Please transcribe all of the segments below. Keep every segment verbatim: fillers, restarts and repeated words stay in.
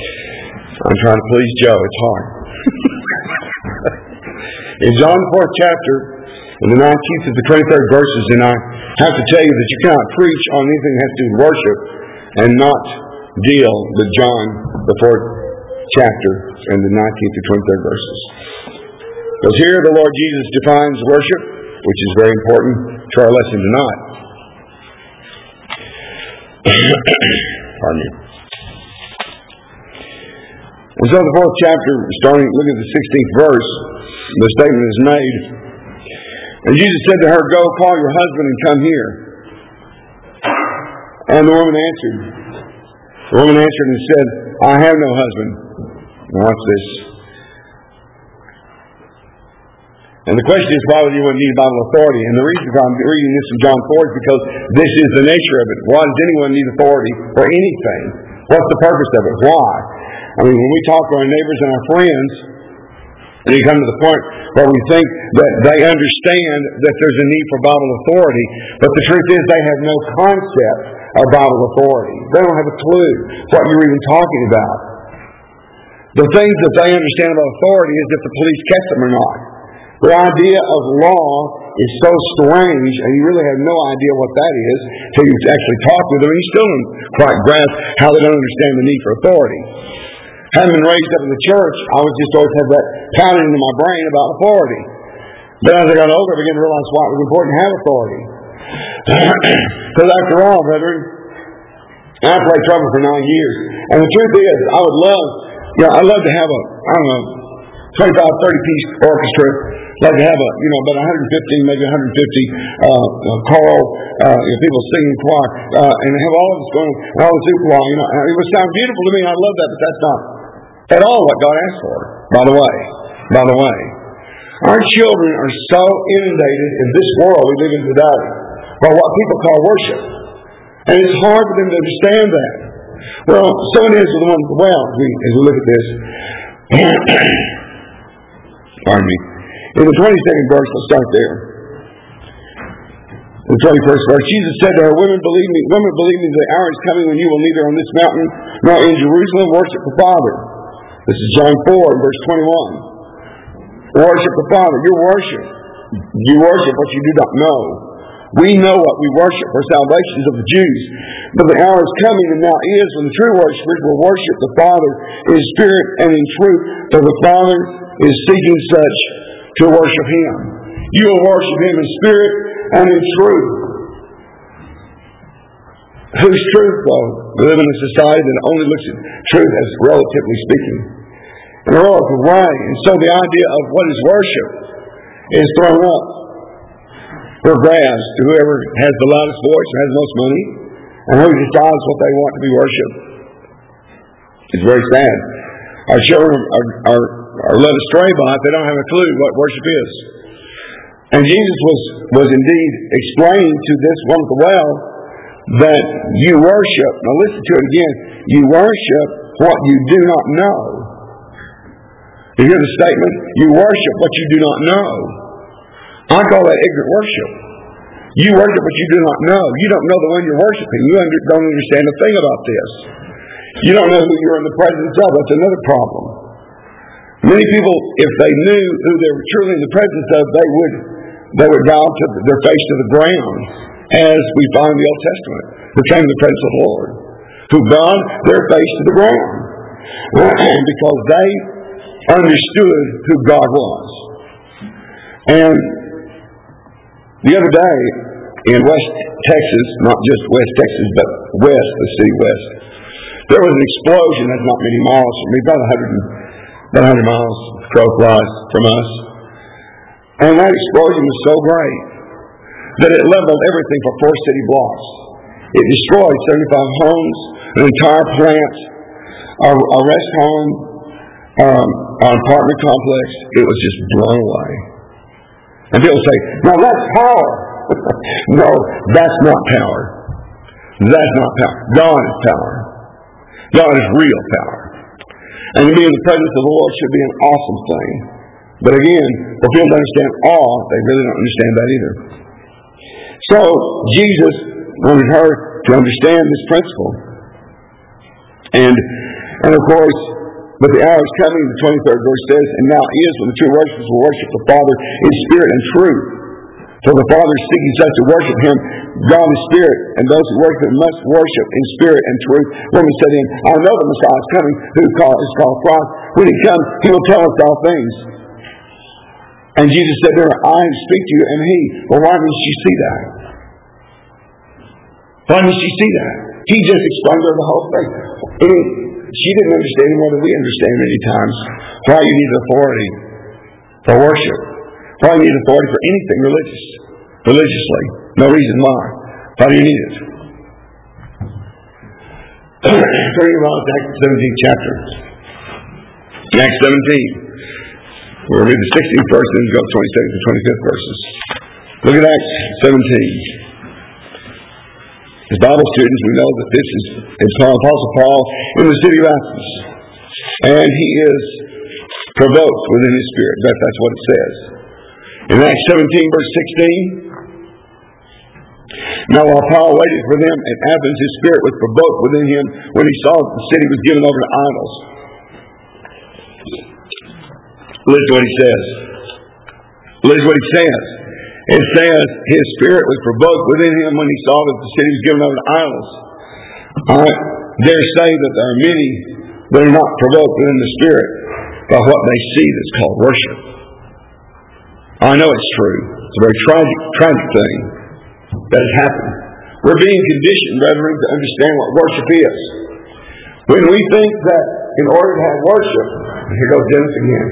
I'm trying to please Joe. It's hard. In John fourth chapter, in the nineteenth to the twenty-third verses, and I have to tell you that you cannot preach on anything that has to do with worship and not deal with John, the fourth chapter, and the nineteenth to twenty-third verses. Because here the Lord Jesus defines worship, which is very important to our lesson tonight. Pardon me. And so the fourth chapter, starting, look at the sixteenth verse, the statement is made. And Jesus said to her, "Go, call your husband and come here." And the woman answered. The woman answered and said, "I have no husband." Now watch this. And the question is, why would you need Bible authority? And the reason I'm reading this in John four is because this is the nature of it. Why does anyone need authority for anything? What's the purpose of it? Why? I mean, when we talk to our neighbors and our friends, and you come to the point where we think that they understand that there's a need for Bible authority, but the truth is they have no concept of Bible authority. They don't have a clue what you're even talking about. The things that they understand about authority is if the police catch them or not. The idea of law is so strange, and you really have no idea what that is until you actually talk with them, and you still don't quite grasp how they don't understand the need for authority. Having been raised up in the church, I was just always had that pounding into my brain about authority. But as I got older, I began to realize why it was important to have authority. Because after all, brethren, I played trumpet for nine years, and the truth is, I would love, you know, I'd love to have a, I don't know, twenty-five, thirty piece orchestra. Like to have a, you know, about one hundred fifteen, maybe one hundred fifty uh, choral, uh, you know, people singing choir, uh, and have all of this going, and all this hoopla, you know. It would sound beautiful to me. I love that, but that's not at all what God asked for. By the way, by the way, our children are so inundated in this world we live in today by what people call worship, and it's hard for them to understand that. Well, so it is with the one at the well. As we, as we look at this, pardon me. In the twenty-second verse, let's start there. In the twenty-first verse, Jesus said to her, Women, believe me, women, believe me, the hour is coming when you will neither on this mountain nor in Jerusalem worship the Father. This is John four, verse twenty-one. Worship the Father. You worship. You worship what you do not know. We know what we worship, for salvation is of the Jews. But the hour is coming, and now is, when the true worshipers will worship the Father in spirit and in truth, for the Father is seeking such to worship Him. You will worship Him in spirit and in truth. Whose truth, though? We live in a society that only looks at truth as relatively speaking, in a relative way. And so the idea of what is worship is thrown up for grabs to whoever has the loudest voice and has the most money, and who decides what they want to be worshipped. It's very sad. Our children are, are are led astray by it. They don't have a clue what worship is. And Jesus was, was indeed explaining to this one at the well that you worship, now listen to it again, you worship what you do not know. You hear the statement? You worship what you do not know. I call that ignorant worship. You worship what you do not know. You don't know the one you're worshiping. You under, don't understand a thing about this. You don't know who you're in the presence of. That's another problem. Many people, if they knew who they were truly in the presence of, they would they would bow to their face to the ground, as we find in the Old Testament, who came to the presence of the Lord, who bowed their face to the ground, because they understood who God was. And the other day, in West Texas, not just West Texas, but West, the city West, there was an explosion that's not many miles from me, about one hundred About one hundred miles crow flies from us. And that explosion was so great that it leveled everything for four city blocks. It destroyed seventy-five homes, an entire plant, a, a rest home, um, an apartment complex. It was just blown away. And people say, "No, that's power." No, that's not power. That's not power. God is power. God is real power. And to be in the presence of the Lord should be an awesome thing. But again, for people to understand awe, they really don't understand that either. So, Jesus wanted her to understand this principle. And And of course, but the hour is coming, the twenty-third verse says, and now is when the true worshipers will worship the Father in spirit and truth. For the Father is seeking such to worship Him. God is spirit, and those who worship Him must worship in spirit and truth. Woman said to him, I know the Messiah is coming, who is called Christ. When He comes, He will tell us all things. And Jesus said to her, I speak to you, and He. Well, why didn't she see that? Why didn't she see that? He just explained to her the whole thing. And she didn't understand more than we understand many times why you need authority for worship. Why you need authority for anything religious. Religiously. No reason why. Why do you need it? Turning around to Acts seventeenth chapter. In Acts seventeen. We'll read the sixteenth verse and then go twenty-second to twenty-fifth verses. Look at Acts seventeen. As Bible students, we know that this is it's Apostle Paul in the city of Athens. And he is provoked within his spirit. That, that's what it says. In Acts seventeen, verse sixteen, now while Paul waited for them at Athens, his spirit was provoked within him when he saw that the city was given over to idols. Listen to what he says. Listen to what he says. It says his spirit was provoked within him when he saw that the city was given over to idols. I dare say that there are many that are not provoked within the spirit by what they see that's called worship. I know it's true. It's a very tragic, tragic thing that has happened. We're being conditioned, brethren, to understand what worship is. When we think that in order to have worship, here goes Dennis again,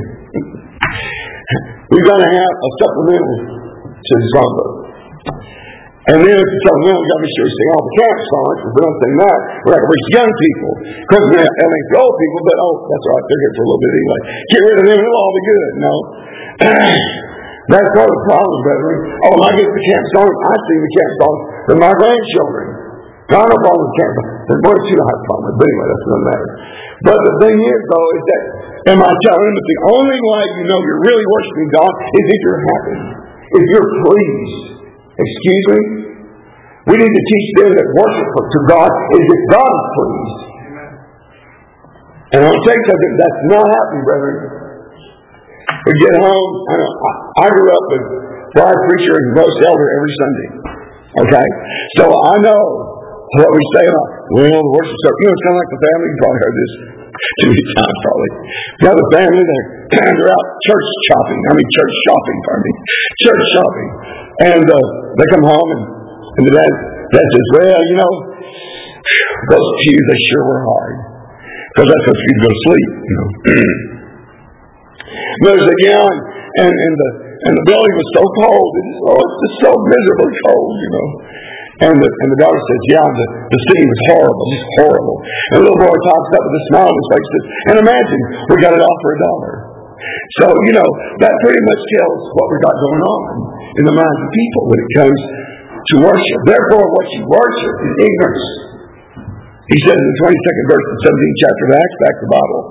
we've got to have a supplemental to the songbook. And then if it's supplemental, we've got to be sure to sing all the camp songs. If we don't sing that, we're like we're young people. Because we have the old people, but oh, that's all right, they're here for a little bit anyway. Get rid of them, it'll all be good. No. That's part of the problem, brethren. Oh, when I get the camp song, I sing the camp song with my grandchildren. Not no problem with camp song. There's more than two I have a problem with, but anyway, that's another matter. But the thing is, though, is that, am I telling them that the only way you know you're really worshiping God is if you're happy, if you're pleased? Excuse me? We need to teach them that worship to God is if God is pleased. And I'll tell you something, that's not happening, brethren. We get home, I, know, I, I grew up with Friar Preacher and Ghost Elder every Sunday. Okay? So I know what we say about, well, the worship service. You know, it's kind of like the family. You probably heard this too many times, probably. You know, the family, they're, they're out church shopping. I mean, church shopping, pardon me. Church shopping. And uh, they come home, and, and the dad, dad says, well, you know, those pews, they sure were hard. Because that's what you go to sleep, you know. There's a gown, and, and the and the building was so cold. It was, oh, it's just so miserably cold, you know. And the and the daughter says, yeah, the, the city was horrible, just horrible. And the little boy talks up with a smile on his face, says, and imagine, we got it all for a dollar. So, you know, that pretty much tells what we got going on in the minds of people when it comes to worship. Therefore, what you worship is ignorance. He says in the twenty-second verse of the seventeenth chapter of Acts, back to the Bible.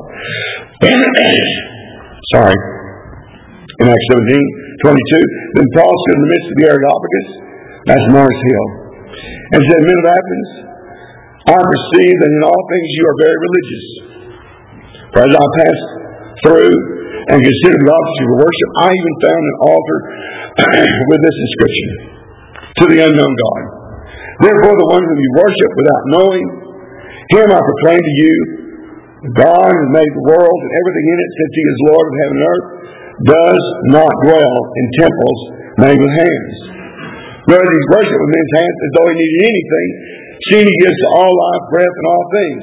Sorry. In Acts seventeen, twenty-two, then Paul stood in the midst of the Areopagus, that's Mars Hill, and said, men of Athens, I perceive that in all things you are very religious. For as I passed through and considered the office of worship, I even found an altar with this inscription, to the unknown God. Therefore the one whom you worship without knowing, him I proclaim to you, God who made the world and everything in it, since he is Lord of heaven and earth, does not dwell in temples made with hands. Nor does he worship with men's hands as though he needed anything, seeing he gives to all life, breath, and all things.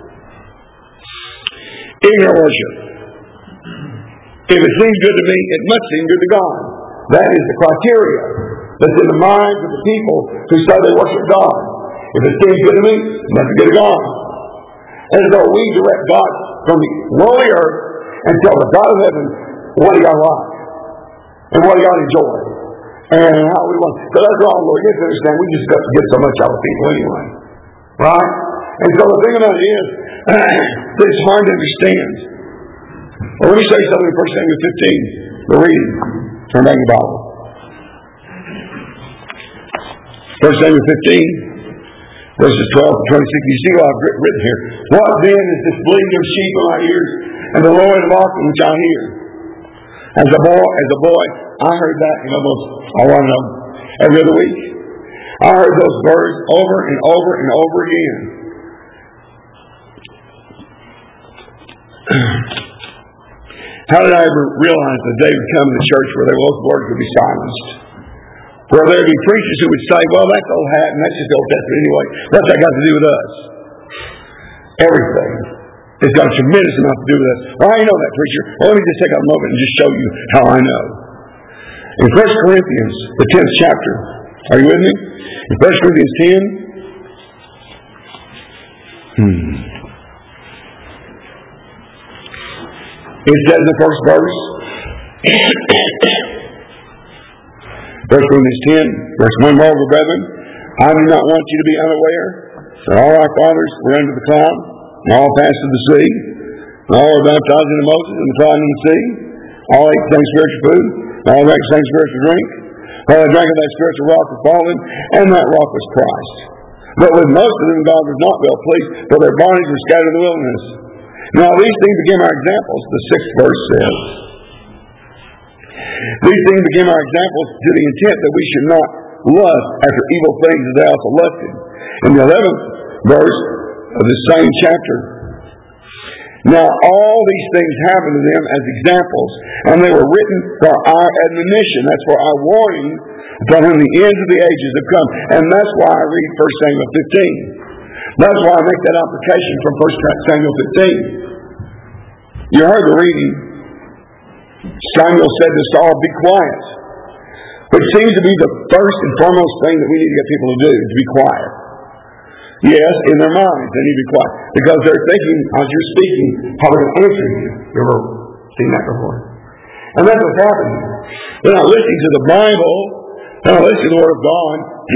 Ignorant worship. If it seems good to me, it must seem good to God. That is the criteria that's in the minds of the people who say they worship God. If it seems good to me, it must be good to God. As though we direct God from the lowly earth and tell the God of heaven what he got like and what he got enjoy and how we want. So that's all, Lord. You have to understand, we just got to get so much out of people anyway. Right? And so the thing about it is, it's hard to understand. Well, let me say something in First Samuel fifteen. We're reading. Turn back the Bible. First Samuel fifteen. Verses twelve to twenty-six. You see what I've written here. What then is this bleating of sheep in my ears, and the lowing of oxen which I hear? As a boy, as a boy, I heard that in almost, I want to know, every other week. I heard those words over and over and over again. How did I ever realize the day would come in the church where those words would be silenced? Where there would be preachers who would say, well, that's old hat and that's just Old Testament anyway. What's that got to do with us? Everything. It's got a tremendous amount to do with us. Well, I know that, preacher. Well, let me just take a moment and just show you how I know. In First Corinthians, the tenth chapter, are you with me? In First Corinthians ten, hmm. it says in the first verse, First Corinthians ten, verse one, moreover, brethren, I do not want you to be unaware that all our fathers were under the cloud, and all passed through the sea, and all were baptized into Moses and the cloud and the sea, all ate the same spiritual food, and all drank the same spiritual drink, while they drank of that spiritual rock was fallen, and that rock was Christ. But with most of them God was not well pleased, for their bodies were scattered in the wilderness. Now these things became our examples, the sixth verse says. These things became our examples to the intent that we should not lust after evil things as they also lusted. In the eleventh verse of the same chapter. Now all these things happened to them as examples, and they were written for our admonition. That's for our warning, upon whom the ends of the ages have come. And that's why I read First Samuel fifteen. That's why I make that application from First Samuel fifteen. You heard the reading. Samuel said to Saul, be quiet. Which seems to be the first and foremost thing that we need to get people to do, to be quiet. Yes, in their minds, they need to be quiet. Because they're thinking, as you're speaking, how they're going to answer you. You ever seen that before? And that's what's happening. They're not listening to the Bible. They're not listening to the Word of God.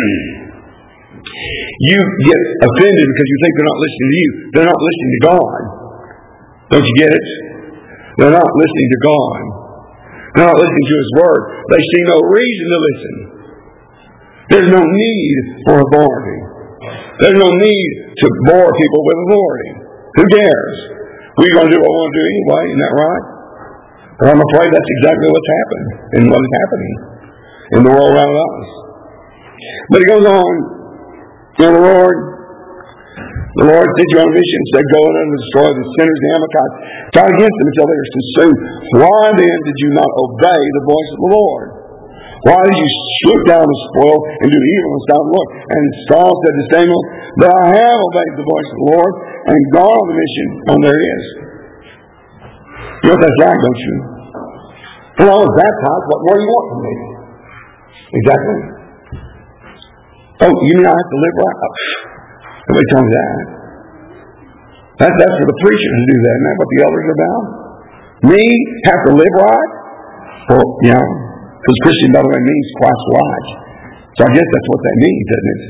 You get offended because you think they're not listening to you. They're not listening to God. Don't you get it? They're not listening to God. They're not listening to His Word. They see no reason to listen. There's no need for authority. There's no need to bore people with authority. Who cares? We're going to do what we want to do anyway. Isn't that right? But I'm afraid that's exactly what's happened and what is happening in the world around us. But it goes on. You know, the Lord, the Lord sent you on a mission, said, go in and destroy the sinners, the Amalekites, fight against them until they are consumed. Why then did you not obey the voice of the Lord? Why did you swoop down the spoil and do evil and stop the Lord? And Saul said to Samuel, but I have obeyed the voice of the Lord and gone on the mission. Oh, there it is. You know what that's like, don't you? When I was baptized, what more do you want from me? Exactly. Oh, you mean I have to live right? Nobody told me that. That's, that's for the preachers to do that. Isn't that what the elders are about? Me have to live right? Well, you know, because Christian, by the way, means Christ-like. So I guess that's what that means, doesn't it?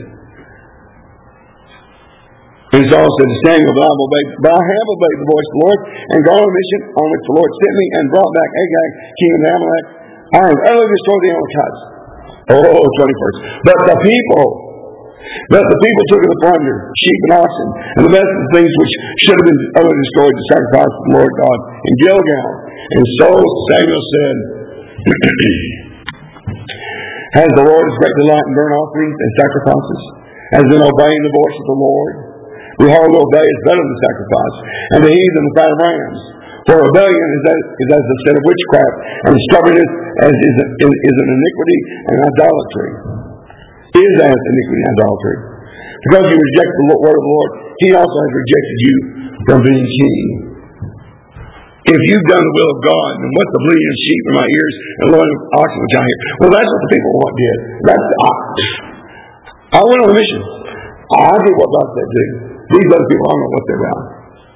And Saul said to Samuel, but I have obeyed, but I have obeyed the voice of the Lord and gone on a mission on which the Lord sent me and brought back Agag, king of Amalek. I have utterly destroyed the Amalekites. Oh, twenty-first. But the people, but the people took of the plunder, sheep and oxen, and the best of the things which should have been utterly destroyed to sacrifice to the Lord God in Gilgal. And so Samuel said, has the Lord his great delight in burnt offerings and sacrifices, as in obeying the voice of the Lord? Behold, to obey is better than sacrifice, and to heed than the fat of rams. For rebellion is as, is as the sin of witchcraft, and stubbornness as is, is, is an iniquity and idolatry. Is as iniquity and idolatry. Because you reject the word of the Lord, He also has rejected you from being king. If you've done the will of God, then what's the bleating of sheep in my ears and the lowing of oxen which I hear? Well, that's what the people want did. That's I, I went on a mission. I did what God said do. These other people, I don't know what they're about.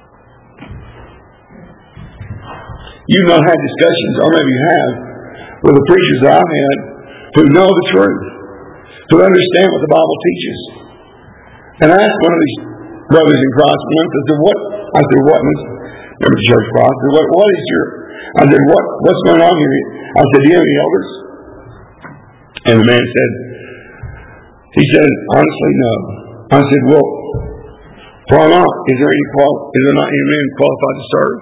You've not had discussions, or maybe you have, with the preachers that I've had who know the truth, who understand what the Bible teaches. And I asked one of these brothers in Christ once, I said, what? I said, what? Remember the church Christ? I said, what, what is your, I said, what, what's going on here? I said, do you have any elders? And the man said, he said, honestly, no. I said, well, why not? Is there any qual- is there not any man qualified to serve?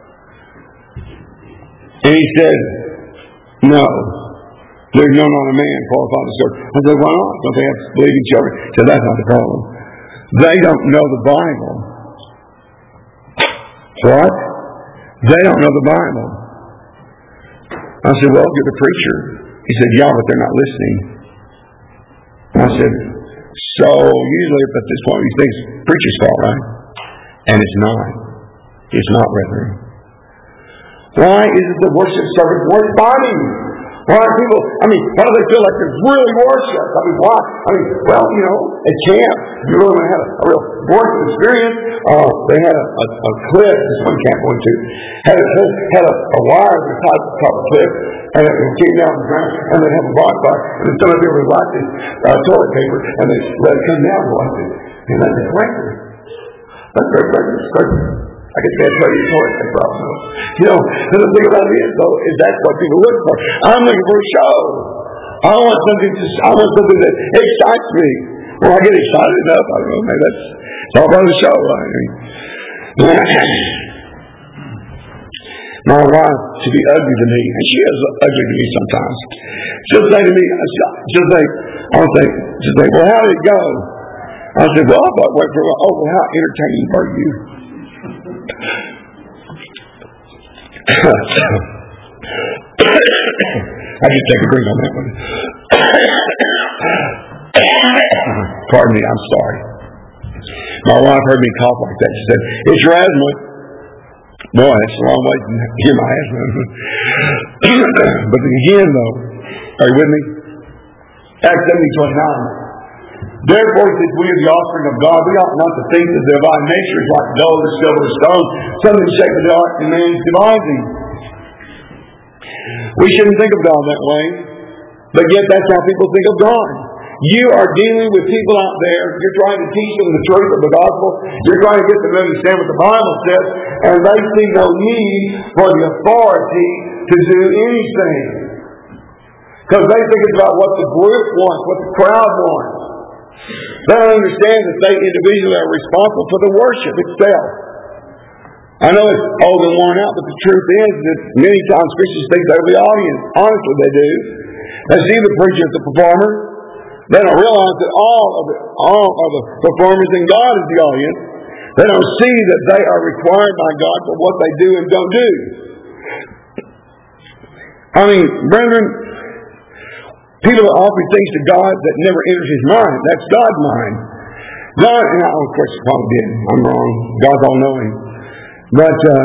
And he said, no. There's no not a man qualified to serve. I said, why not? Don't they have to believe each other? He said, that's not the problem. They don't know the Bible. What? They don't know the Bible. I said, well, you're the preacher. He said, yeah, but they're not listening. I said, so usually at this point he thinks preacher's fault, right? And it's not. It's not, brethren. Why isn't the worship service worth finding? Why are people, I mean, why do they feel like there's really worship? I mean, why? I mean, well, you know, at camp, you really want to have a, a real worship experience. Uh, they had a, a, a cliff, this one camp went to, had a, had a, a wire at the top, top of the cliff, and it came down the ground, and they have a bonfire, and then some of them would light this uh, toilet paper, and they let it come down and light it. And that's a record. That's very record. I guess that's why you toilet paper off. You know, and the thing about it is, though, is that's what people look for. I'm looking for a show. I want something to, I want something that excites me. Well, I get excited enough. I don't know, maybe that's it's all about the show. I mean, my wife to be ugly to me, and she is ugly to me sometimes. She'll say to me, she'll say, I'll say, she'll say, well, how did it go? I said, well, I thought, wait for a while. Oh, well, how entertaining are you? I just take a drink on that one. Pardon me, I'm sorry. My wife heard me cough like that. She said, it's your asthma. Boy, that's a long way to hear my asthma. But again, though, are you with me? Acts seventeen twenty-nine. Therefore, since we are the offspring of God, we ought not to think that the divine nature is like gold or silver or stone, something shaped with the art in man's devising. We shouldn't think of God that way, but yet that's how people think of God. You are dealing with people out there, you're trying to teach them the truth of the gospel, you're trying to get them to understand what the Bible says, and they see no need for the authority to do anything. Because they think it's about what the group wants, what the crowd wants. They don't understand that they individually are responsible for the worship itself. I know it's old and worn out, but the truth is that many times Christians think they're the audience. Honestly, they do. They see the preacher as the performer. They don't realize that all of the, all of the performers in God is the audience. They don't see that they are required by God for what they do and don't do. I mean, brethren, people that offer things to God that never enters his mind. That's God's mind. God, and I, of course, probably did. I'm wrong. God's all-knowing. But uh,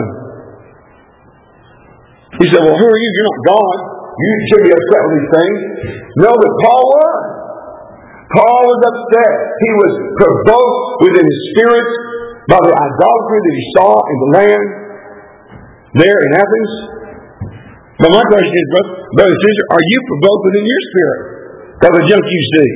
he said, well, who are you? You're not God. You should be upset with these things. No, but Paul was. Paul was upset. He was provoked within his spirit by the idolatry that he saw in the land there in Athens. But my question is, brother and sister, are you provoked within your spirit by the junk you see?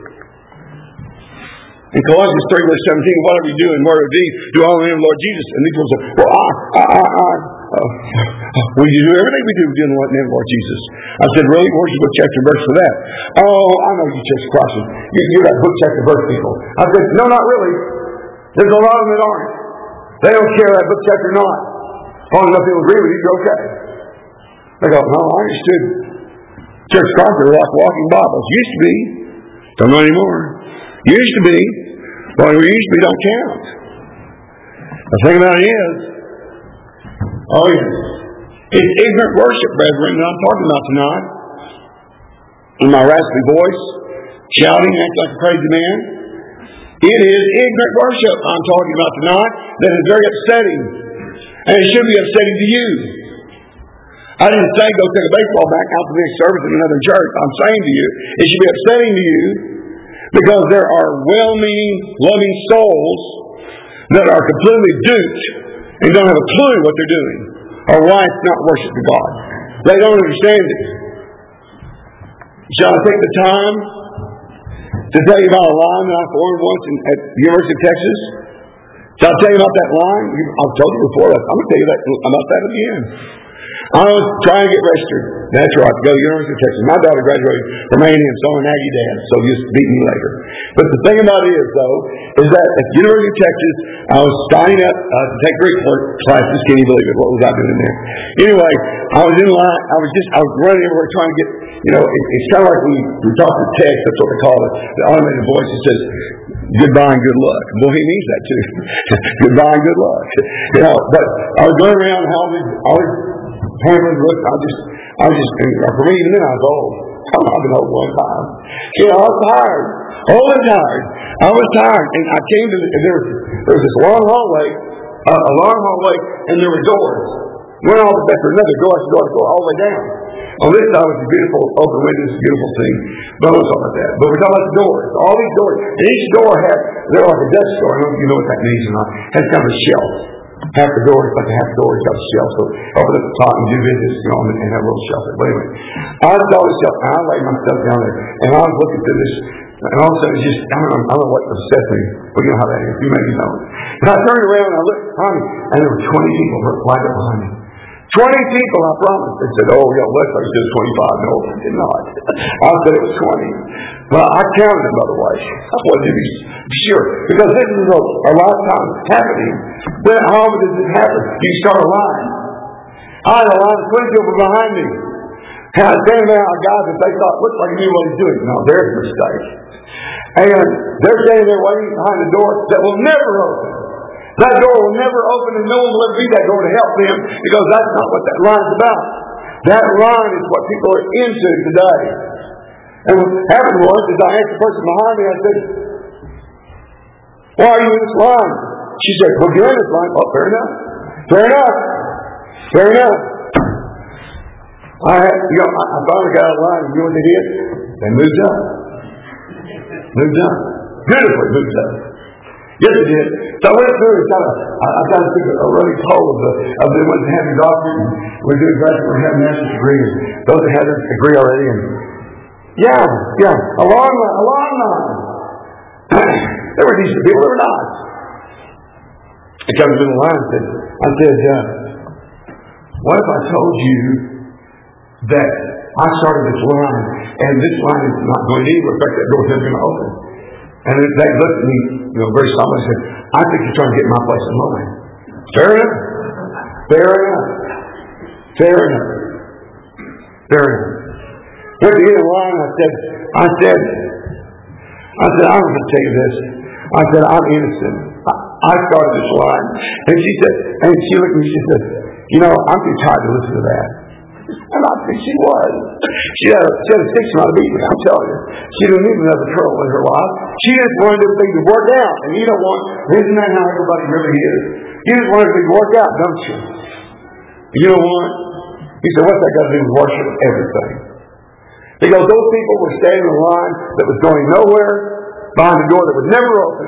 In Colossians three, verse seventeen, whatever you do in word or deed, do all in the name of the Lord Jesus. And these people say, well, I, I, I, I, uh, we do everything we do, we do in the name of the Lord Jesus. I said, really? Where's your book, chapter, and verse for that? Oh, I know you Church of Christ. You, you're that book, chapter, verse people. I said, no, not really. There's a lot of them that aren't. They don't care that book, chapter, or not. Long enough people agree with you, you're okay. They go, no, I understood. Church of Christ, they're like walking Bibles. Used to be. Don't know anymore. Used to be. Well, we used to be don't count. The thing about it is, oh yes, it's ignorant worship, brethren, that I'm talking about tonight. In my raspy voice, shouting, acting like a crazy man. It is ignorant worship I'm talking about tonight that is very upsetting. And it should be upsetting to you. I didn't say go take a baseball bat out to the next service in another church. I'm saying to you, it should be upsetting to you because there are well-meaning, loving souls that are completely duped and don't have a clue what they're doing or why it's not worship to God. They don't understand it. Shall I take the time to tell you about a line that I formed once in, at the University of Texas? Shall I tell you about that line? I've told you before. I'm going to tell you that, about that again. I was trying to get registered. That's right. Go to the University of Texas. My daughter graduated from A and M, so I'm an Aggie dad, so just beat me later. But the thing about it is, though, is that at the University of Texas, I was signing up uh, to take Greek classes. Can you believe it? What was I doing there? Anyway, I was in line. I was just, I was running everywhere trying to get, you know, it, it's kind of like we, we talk to text. That's what they call it. The automated voice that says, goodbye and good luck. Well, he means that too. Goodbye and good luck. You know, but I was going around and always, always hammering, look, I just, I was just, for me, even then I was old. I've been old one time. You know, I was tired. Old and tired. I was tired. And I came to, and there was, there was this long hallway, uh, a long hallway, and there were doors. Went all the way to another door, I had to go, I had to go all the way down. On this side was a beautiful open windows, beautiful thing. But we'll talk about that. But we're talking about the doors. All these doors. And each door had, they're like a desk door. I don't know if you know what that means or not. Has kind of a shelf. Half the door, it's like a half the door, it's got a shelf. So open at the top and do business, you know, and, and have a little shelf there. But anyway, I saw this shelf, and I laid myself down there, and I was looking through this, and all of a sudden, it's just, I don't know, I don't know what obsessed me. Well, you know how that is. You maybe know it. But I turned around and I looked behind me, and there were twenty people lined up behind me. twenty people, I promise. They said, oh, yeah, West Lake says twenty-five. No, it did not. I said it was twenty. Well, I counted them, by the way. I wanted to be sure. Because this is a, a lot of times happening. But how often does this happen? You start a line. I had a line of twenty people behind me. And I was standing there, a guy that they thought looked like he knew what he's doing. No, there's a mistake. And they're standing there waiting behind the door that will never open. That door will never open, and no one will ever be that door to help them, because that's not what that line is about. That line is what people are into today. And what happened was, is I asked the person behind me, I said, why are you in this line? She said, well, you're in this line. Oh, fair enough. Fair enough. Fair enough. I had, you know, I finally got out of line, and you know what they did? They moved up. Moved up. Beautifully moved up. Yes, it did. So I went through and kind of, I, I kind of took a, a running poll of the of the ones that had their doctorate, and we're doing graduate, we're having master's degree, and those that had their degree already, and yeah, yeah, a long line, a long line. There were decent people, there were not. I come to the line and said, I said, uh, what if I told you that I started this line, and this line is not going anywhere, in fact, that door is never going to open. And they looked at me, you know, very solemnly and said, I think you're trying to get my place in line. Fair enough. Fair enough. Fair enough. Fair enough. Went to get in line, I said, I said, I said, I'm going to tell you this. I said, I'm innocent. I, I started this line. And she said, and she looked at me, she said, you know, I'm too tired to listen to that. And I think she was. She had, she had a six amount of beating, I'm telling you. She didn't need another trouble in her life. She just wanted everything to work out. And you don't want, isn't that how everybody really is? You just want everything to work out, don't you? You know what? He said, what's that got to do with worship? Everything. Because those people were standing in a line that was going nowhere, behind a door that would never open,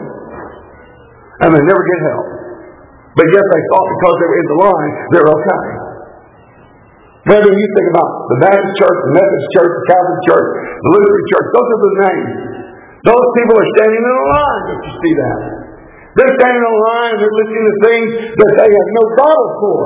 and they never get help. But yet they thought because they were in the line, they're okay. Whether you think about the Baptist church, the Methodist church, the Catholic church, the Lutheran church, those are the names. Those people are standing in a line. Don't you see that? They're standing in a line and they're listening to things that they have no God for.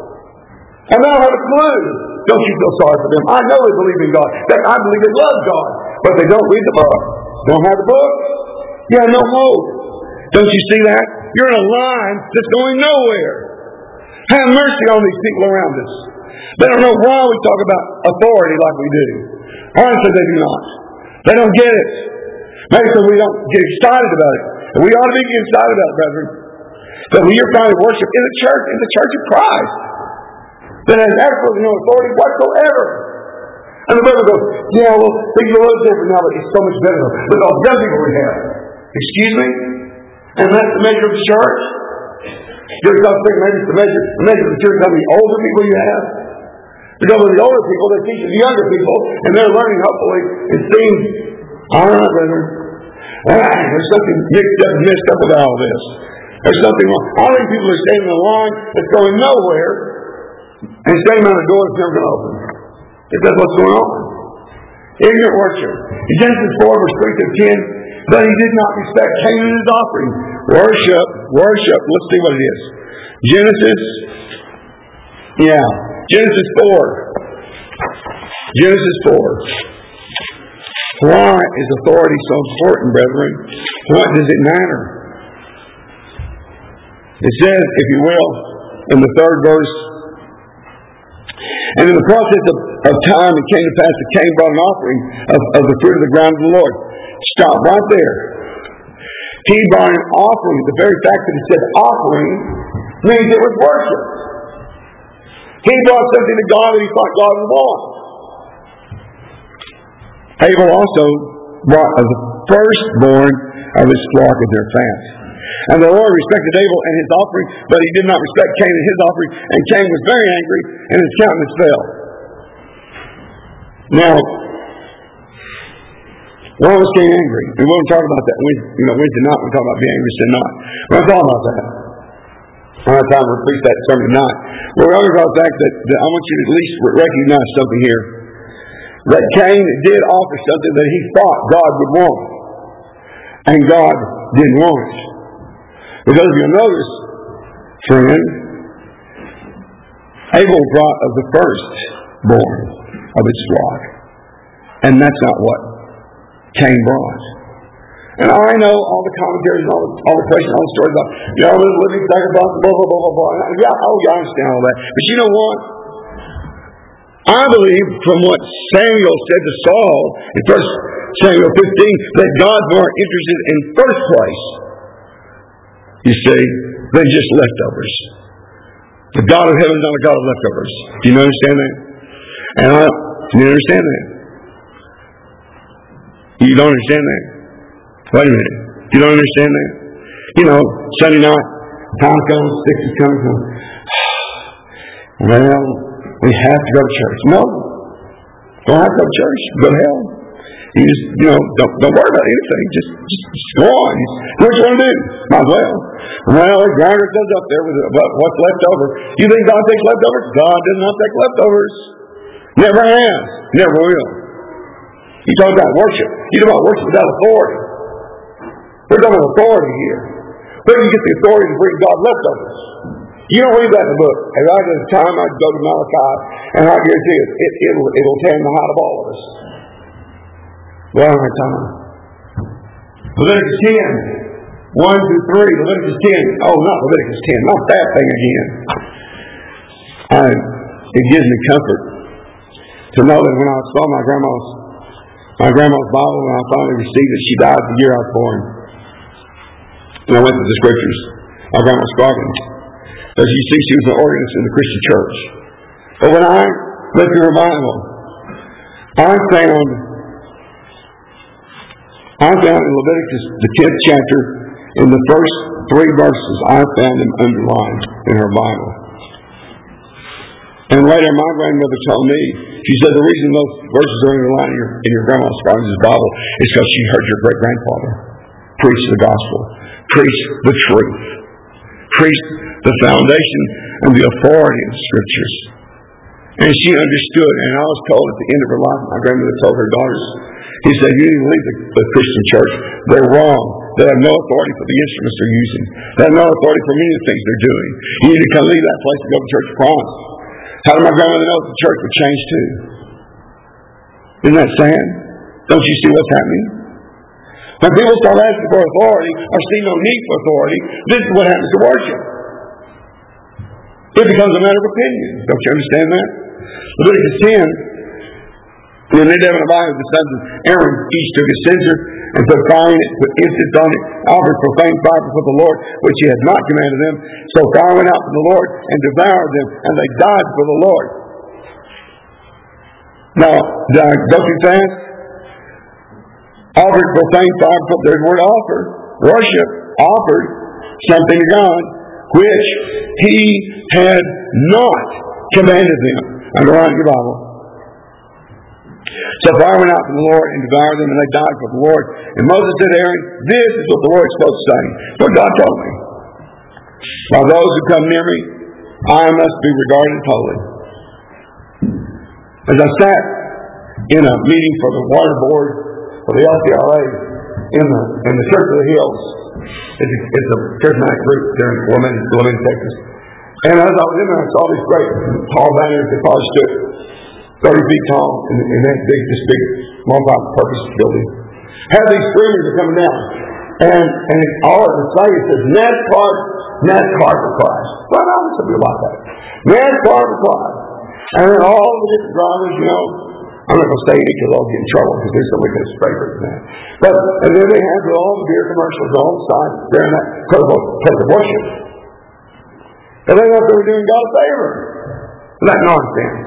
And they don't have a clue. Don't you feel sorry for them? I know they believe in God. I believe they love God. But they don't read the book. Don't have the book. You have no hope. Don't you see that? You're in a line that's going nowhere. Have mercy on these people around us. They don't know why we talk about authority like we do. Honestly, they do not. They don't get it. Maybe because we don't get excited about it. And we ought to be getting excited about it, brethren. But when you're finding worship in the church, in the church of Christ, that has absolutely no authority whatsoever. And the brother goes, yeah, well, things are a little different now, but it's so much better. Look at all the young people we have. Excuse me? And that's the measure of the church? You're going to think maybe it's the measure, the measure of the church, how many older people you have? Because with the older people, they're teaching the younger people, and they're learning, hopefully, it seems, all right, brethren, there's something mixed up and messed up with all this. There's something wrong. All these people are standing in a line that's going nowhere, and standing on a door that's never going to open. If that's what's going on. Ignorant worship. In Genesis four, verse three through ten, but he did not respect Cain and his offering. Worship, worship. Let's see what it is. Genesis, yeah. Genesis four. Genesis four. Why is authority so important, brethren? What does it matter? It says, if you will, in the third verse, and in the process of, of time it came to pass that Cain brought an offering of, of the fruit of the ground of the Lord. Stop right there. He brought an offering. The very fact that it said offering means it was worship. He brought something to God that he thought God would want. Abel also brought of the firstborn of his flock of their fat. And the Lord respected Abel and his offering, but he did not respect Cain and his offering. And Cain was very angry, and his countenance fell. Now, why was Cain angry? We won't talk about that Wednesday, you know, Wednesday night. We talk about being angry, sin not. We're not talking about that. I don't have time to preach that sermon tonight. We're talking about the fact that, that I want you to at least recognize something here. That Cain did offer something that he thought God would want. And God didn't want it. Because if you'll notice, friend, Abel brought of the firstborn of his flock. And that's not what Cain brought. And I know all the commentaries, all the, all the questions, all the stories about, you know, this living sacrifice, blah, blah, blah, blah, blah. Yeah, oh, yeah, I understand all that. But you know what? I believe from what Samuel said to Saul in First Samuel fifteen that God's more interested in first place, you see, than just leftovers. The God of heaven is not a God of leftovers. Do you understand that? And I, do you understand that? You don't understand that? Wait a minute. You don't understand that? You know, Sunday night, time comes, six is coming. Well, we have to go to church. No. Don't have to go to church. Go to hell. You just, you know, don't, don't worry about anything. Just, just, just go on. Do what you want to do. Might as well. Well, the grinder goes up there with what's left over. You think God takes leftovers? God does not take leftovers. Never has. Never will. You talk about worship. You talk about worship without authority. We're talking about authority here. Where do you get the authority to bring God leftovers? You don't read that in the book. If I had time, I'd go to Malachi, and I guarantee you, it, it'll, it'll tan the hide of all of us. Well, I don't have time. Leviticus ten, one through three. Leviticus ten. Oh, not Leviticus ten. Not that thing again. I, it gives me comfort to know that when I saw my grandma's my grandma's Bible, when I finally received it, she died the year I was born. And I went to the scriptures. My grandma Scoggins. As you see, she was an organist in the Christian church. But when I went through her Bible, I found I found in Leviticus, the tenth chapter, in the first three verses, I found them underlined in her Bible. And later, my grandmother told me, she said the reason those verses are underlined in your, in your grandma Scoggins' Bible is because she heard your great-grandfather preach the gospel, preach the truth, preach the foundation and the authority of the Scriptures. And she understood, and I was told at the end of her life, my grandmother told her daughters, he said, you need to leave the, the Christian church. They're wrong. They have no authority for the instruments they're using. They have no authority for many of the things they're doing. You need to come leave that place and go to Church of Promise. How did my grandmother know that the church would change too? Isn't that sad? Don't you see what's happening? When people start asking for authority or see no need for authority, this is what happens to worship. It becomes a matter of opinion. Don't you understand that? Leviticus ten, when Nadab and Abihu, the sons of Aaron, each took a censer and put fire in it, put incense on it, offered profane fire before the Lord, which he had not commanded them. So fire went out from the Lord and devoured them, and they died for the Lord. Now, did I go too fast? Offered profane fire before, there's the word offer. Worship, offered something to God, which he had not commanded them. Underline your Bible. So fire went out from the Lord and devoured them, and they died for the Lord. And Moses said to Aaron, this is what the Lord is supposed to say. What God told me. By those who come near me, I must be regarded as holy. As I sat in a meeting for the water board for the L C R A in the in the Church of the Hills, it's a, it's a charismatic group there in Clemente, Clemente, Texas. And as I was in there, I saw these great tall banners that probably stood thirty feet tall in, in that big, this big multi-purpose building. Had these streamers are coming down. And and all it would say, it says, NASCAR, NASCAR for Christ. Well, I know something about that. NASCAR for Christ. And then all the different drivers, you know, I'm not going to say it because I'll get in trouble because there's somebody that's favorite than that. But, and then they have all the beer commercials on the side there and that because of, because of worship. And they thought they were doing God a favor. That nonsense.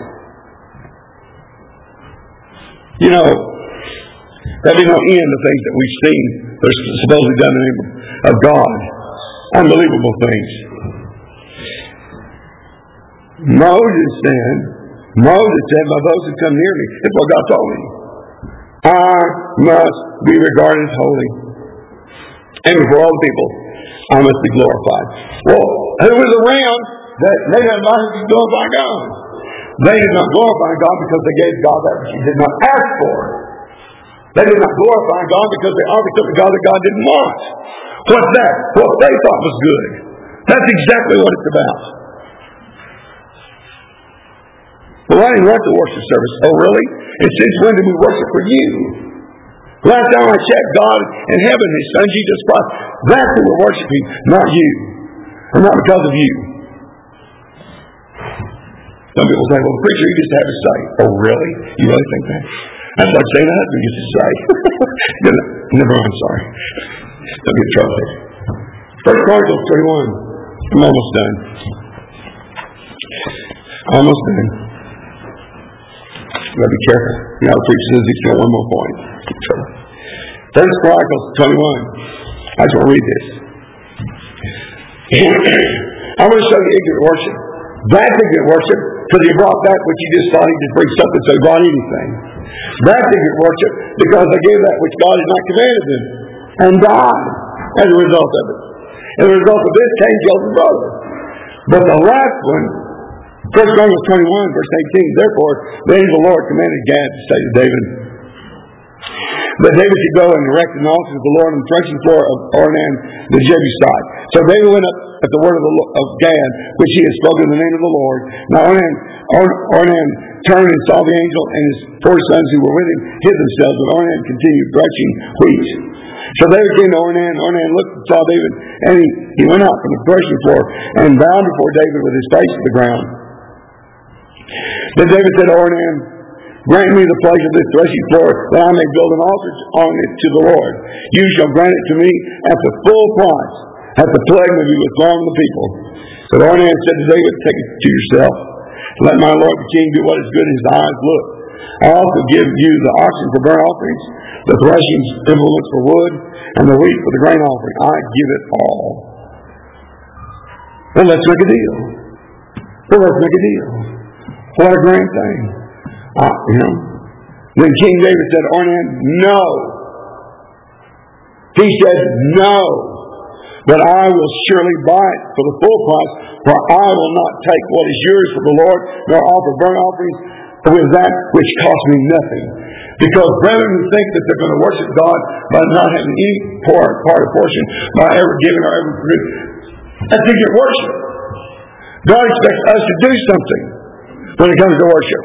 You know, there'll be no end of things that we've seen that are supposedly done in the name of God. Unbelievable things. Moses said, Moses said, by those who come near me, that's what God told me, I must be regarded as holy. And before all the people, I must be glorified. Well, who was around that they had not to glorify God? They did not glorify God because they gave God that which He did not ask for. They did not glorify God because they offered something to God that God didn't want. What's that? What they thought was good. That's exactly what it's about. Well, I didn't want the worship service. Oh, really? And since when did we worship for you? Last time I checked, God in heaven, His Son Jesus Christ, that's who we're worshiping, not you. And not because of you. Some people say, well, the preacher, you just have to say. Oh, really? You really think that? That's like saying the husband gets to say. Never mind, sorry. Don't get in trouble. First Chronicles twenty-one. I'm almost done. Almost done. You gotta be careful. You know, the preacher says he's got one more point. First Chronicles twenty-one. I just want to read this. I want to show you ignorant worship. That's ignorant worship because he brought that which he just thought he just bring something, so he brought anything. That's ignorant worship because they gave that which God had not commanded them and died as a result of it. As a result of this, Cain killed his brother. But the last one, First Chronicles twenty-one, verse eighteen, therefore the angel of the Lord commanded Gad to say to David that David should go and erect an altar to the Lord on the threshing floor of Ornan the Jebusite. So David went up at the word of, the, of Gad, which he had spoken in the name of the Lord. Now Ornan, Or, Ornan turned and saw the angel, and his four sons who were with him hid themselves, but Ornan continued threshing wheat. So David came to Ornan. Ornan looked and saw David, and he, he went out from the threshing floor and bowed before David with his face to the ground. Then David said to Ornan, grant me the place of this threshing floor, that I may build an altar on it to the Lord. You shall grant it to me at the full price, at the plague may be withdrawn from the people. But Ornan said to David, take it to yourself. Let my Lord the king do what is good in his eyes. Look, I also give you the oxen for burnt offerings, the threshing implements for wood, and the wheat for the grain offering. I give it all. Well, let's make a deal. Well, let's make a deal. What a grand thing. Uh, you know. Then King David said, Ornan, no. He said, no. But I will surely buy it for the full price, for I will not take what is yours for the Lord, nor offer burnt offerings with that which cost me nothing. Because brethren who think that they're going to worship God by not having any part, part or portion, by ever giving or ever producing, that's ignorant worship. God expects us to do something when it comes to worship.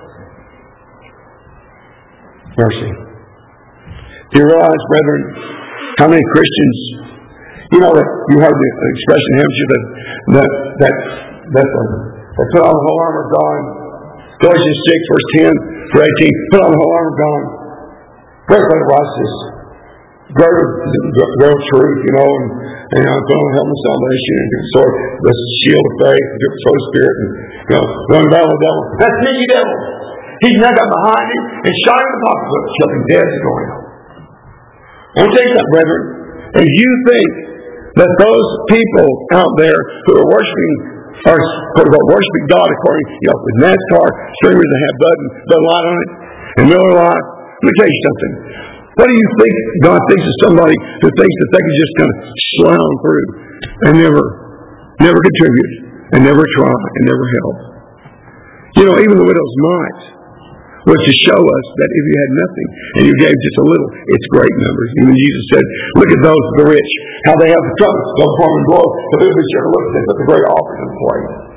Mercy. Do you realize, brethren, how many Christians, you know, that you heard the expression in Hampshire that that that that um, they put on the whole armor of God. Galatians six, verse ten through eighteen. Put on the whole armor of God. Breastplate of righteousness, girdle of truth, you know, and and uh, put on the helmet of salvation, and the sword, the shield of faith, the sword of spirit, and you know, run the battle of the devil. That's sneaky devil. He's now got behind him and shot in the pocketbook, killing dead is going on. I want to tell you something, brethren. If you think that those people out there who are worshiping are worshiping God according, you know, with NASCAR streamers that have Bud and Bud Light on it and Miller Lite, let me tell you something. What do you think God thinks of somebody who thinks that they can just kind of slalom through and never, never contribute and never try and never help? You know, even the widow's mite was to show us that if you had nothing and you gave just a little, it's great numbers. Even Jesus said, look at those, the rich, how they have the trumpets go form and blow, but they'll be sure to look at the great offering and plate.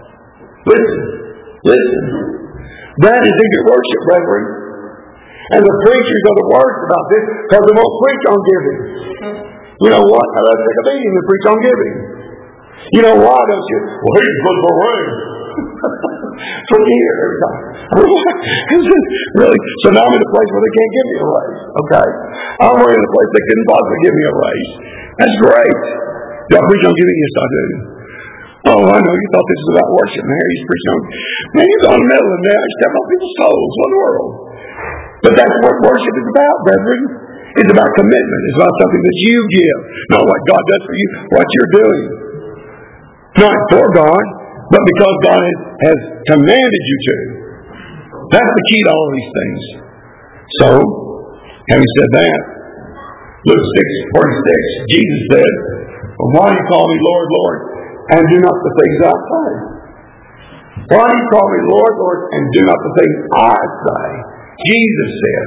Listen. Listen. That is ignorant worship, brethren. And the preachers are the worst about this because they won't preach on giving. You know what? Now let's take a meeting and preach on giving. You know why, don't you? Well, he's good for rain. For years, every time. Really? So now I'm in a place where they can't give me a raise. Okay? I'm in a place they couldn't possibly give me a raise. That's great. Y'all preach on giving? Yes, I do. Oh, I know. You thought this was about worship. Man, he's preaching on. Man, he's on the middle of the day. He's stepping on people's toes. What in the world? But that's what worship is about, brethren. It's about commitment. It's about something that you give. Not what God does for you, what you're doing. Not for God, but because God has, has commanded you to. That's the key to all these things. So, having said that, Luke six forty-six, Jesus said, well, why do you call me Lord, Lord, and do not the things I say? Why do you call me Lord, Lord, and do not the things I say? Jesus says.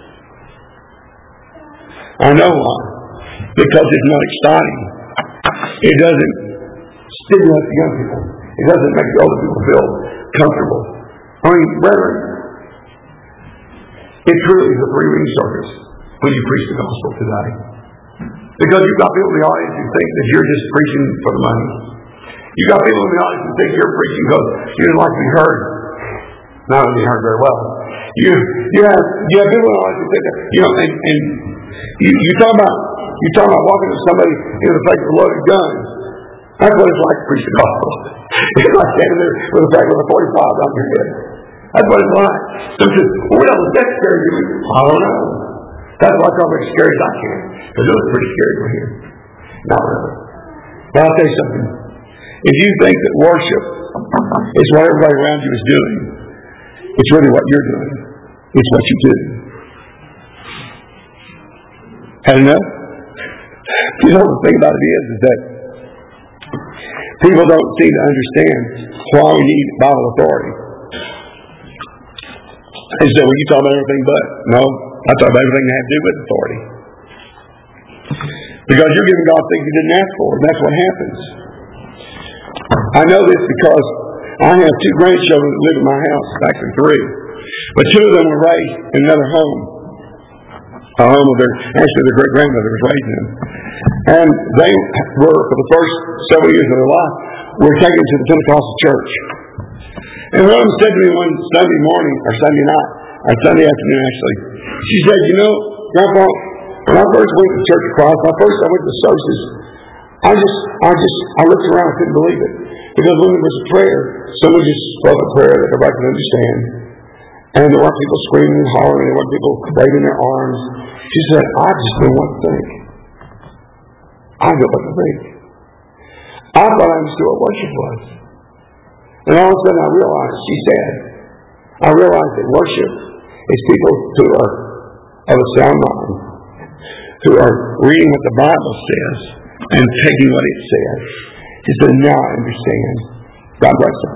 I know why. Because it's not exciting. It doesn't stimulate the young people. It doesn't make the older people feel comfortable. I mean, brethren, it truly is a three-ring circus when you preach the gospel today. Because you've got people in the audience who think that you're just preaching for the money. You've got people in the audience who think you're preaching because you don't like to be heard. Not to be heard very well. You you have you have people in the audience who think that, you know, and, and you, you talk about you talk about walking to somebody in the face of a loaded gun. That's what it's like to preach the gospel. It's like standing there with a bag with a forty-five on your head. That's what it's like. So says, well, what else is that scary to me? I don't know. That's why I try to make it scary as I can. Because it was pretty scary for him. Not really. But I'll tell you something. If you think that worship is what everybody around you is doing, it's really what you're doing. It's what you do. Had enough? You know, the thing about it is, is that people don't seem to understand why we need Bible authority. They say, well, you talk about everything but. No, I talk about everything that has to do with authority. Because you're giving God things you didn't ask for, and that's what happens. I know this because I have two grandchildren that live in my house, actually three. But two of them were raised in another home. A home of their, actually their great-grandmother was raised in. And they were, for the first several years of their life, were taken to the Pentecostal church. And one of them said to me one Sunday morning, or Sunday night, or Sunday afternoon actually, she said, you know, Grandpa, when I first went to Church of Christ, when I first I went to services, I just, I just, I looked around, I couldn't believe it. Because when there was a prayer, someone just spoke a prayer that everybody could understand. And there weren't people screaming and hollering, there weren't people waving their arms. She said, I just didn't know what to think. I didn't know what to think. I thought I understood what worship was. And all of a sudden I realized, she said, I realized that worship is people who are of a sound mind, who are reading what the Bible says and taking what it says. She said, now I understand. God bless her.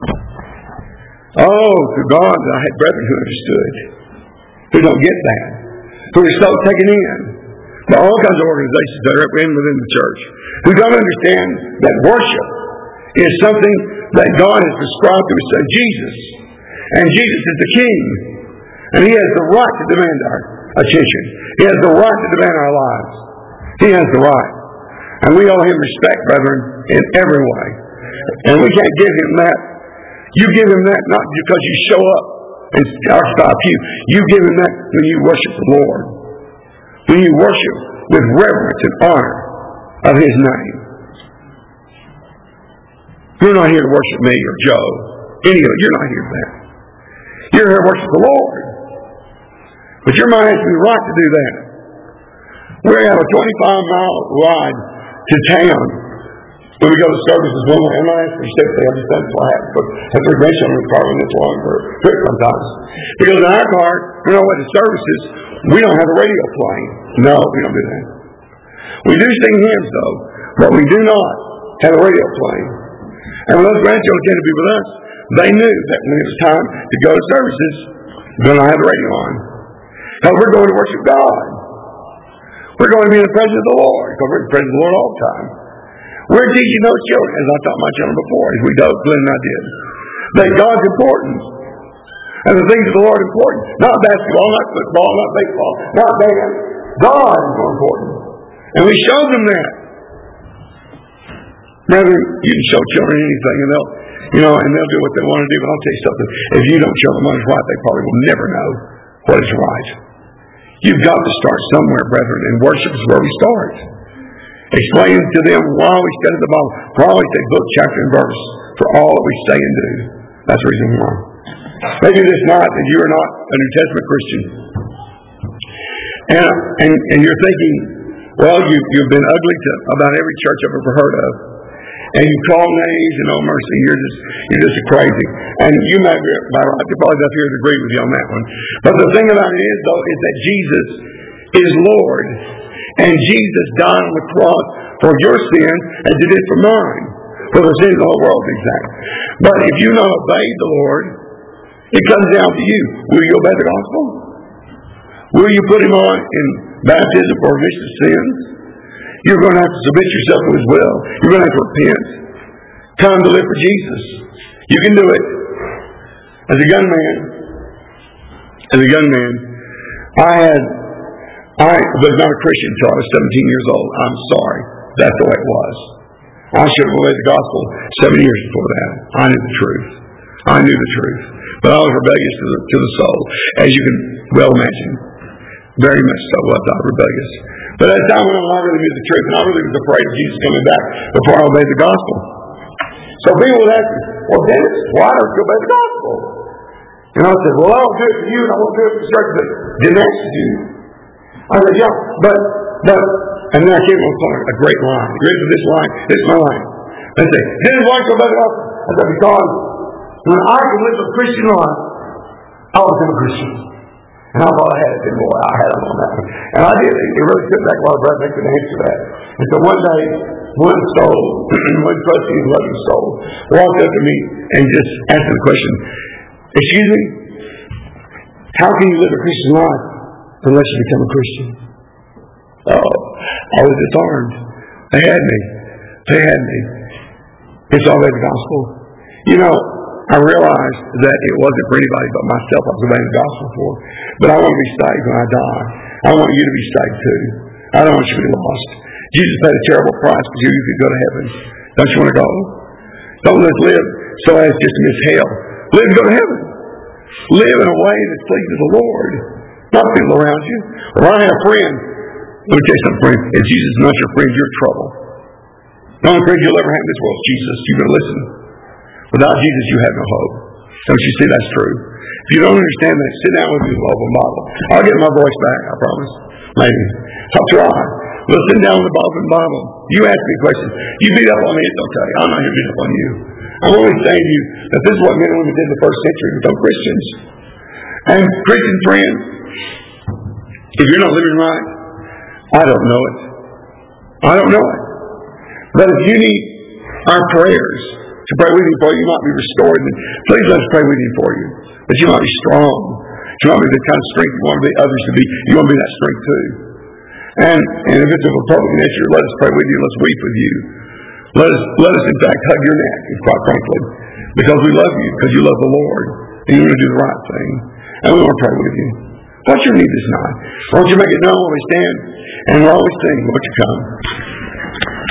Oh, to God, I had brethren who understood, who don't get that, who are so taken in by all kinds of organizations that are in within the church, who don't understand that worship is something that God has prescribed to His Son Jesus. And Jesus is the King. And He has the right to demand our attention. He has the right to demand our lives. He has the right. And we owe Him respect, brethren, in every way. And we can't give Him that. You give Him that not because you show up and occupy you. You give Him that when you worship the Lord. When you worship with reverence and honor of His name. You're not here to worship me or Joe. Any of you, you're not here for that. You're here to worship the Lord. But your mind has to be right to do that. We have a twenty-five mile ride to town when we go to services one way. I'm not asking you to I just that's what happens. But that's our grandchildren in the car when it's long for a trip sometimes. Because in our car, when I went to services, we don't have the radio playing. No, we don't do that. We do sing hymns though, but we do not have the radio playing. And when those grandchildren came to be with us, they knew that when it was time to go to services, then I had the radio on. Because we're going to worship God. We're going to be in the presence of the Lord, because we're in the presence of the Lord all the time. We're teaching those children, as I taught my children before, as we do, Glenn and I did. That God's important. And the things of the Lord are important. Not basketball, not football, not baseball, not dance. God is more important. And we show them that. Rather, you can show children anything and they'll, you know, and they'll do what they want to do. But I'll tell you something. If you don't show them what is right, they probably will never know what is right. You've got to start somewhere, brethren, and worship is where we start. Explain to them why we study the Bible. For always say book, chapter, and verse for all that we say and do. That's the reason why. Maybe this night that you are not a New Testament Christian. And, and, and you're thinking, well, you, you've been ugly to about every church I've ever heard of. And you call names and no mercy. You're just you're just crazy. And you might be right. You probably up here to agree with you on that one. But the thing about it is, though, is that Jesus is Lord. And Jesus died on the cross for your sins as He did for mine. For the sins of the whole world, exactly. But if you not obey the Lord, it comes down to you. Will you obey the gospel? Will you put Him on in baptism for remission of sins? You're going to have to submit yourself to His will. You're going to have to repent. Time to live for Jesus. You can do it. As a young man, as a young man, I had, I was not a Christian until I was seventeen years old. I'm sorry. That's the way it was. I should have obeyed the gospel seven years before that. I knew the truth. I knew the truth. But I was rebellious to the, to the soul, as you can well imagine. Very much so was I rebellious. But at the time when I really knew the truth, and I really was afraid of Jesus coming back before I obeyed the gospel. So people would ask me, well, Dennis, why don't you obey the gospel? And I said, well, I won't do it for you, and I won't do it for the church, but didn't ask you. I said, yeah, but, but, and then I came up with a great line. You ready for this line? This is my line. They say, Dennis, why don't you obey the gospel? I said, because when I can live a Christian life, I'll become a Christian. And I thought I had it, and boy, I had it on that one. And I did. It really took back a lot of breath. They could answer that. And so one day, one soul, one trusting and loving soul, walked up to me and just asked the question, excuse me, how can you live a Christian life unless you become a Christian? Oh, I was disarmed. They had me. They had me. It's all about the gospel. You know, I realized that it wasn't for anybody but myself I was obeying the gospel for. But I want to be saved when I die. I want you to be saved too. I don't want you to be lost. Jesus paid a terrible price for you if you go to heaven. Don't you want to go? Don't let's live so as just to miss hell. Live and go to heaven. Live in a way that pleases the Lord. Not people around you. Well, I have a friend. Let me tell you something, friend. If Jesus is not your friend, you're in trouble. The only friend you'll ever have in this world is Jesus. You better listen. Without Jesus, you have no hope. Don't you see that's true? If you don't understand that, sit down with me with the Bible. I'll get my voice back, I promise. Maybe. I'll try. We'll sit down with the Bible and the Bible. You ask me questions. You beat up on me, it's okay. I'm not here to beat up on you. I'm only saying to you that this is what men and women did in the first century with no Christians. And Christian friend, if you're not living right, I don't know it. I don't know it. But if you need our prayers to pray with you for you, you might be restored, then please let us pray with you for you. That you might be strong. You might be the kind of strength you want the others to be. You want to be that strength too. And and if it's of a Republican issue, let us pray with you. Let's weep with you. Let us, let us in fact hug your neck, quite frankly, because we love you, because you love the Lord, and you want to do the right thing. And we want to pray with you. What's your need this night? Why don't you make it known when we stand, and we'll always sing, won't you come?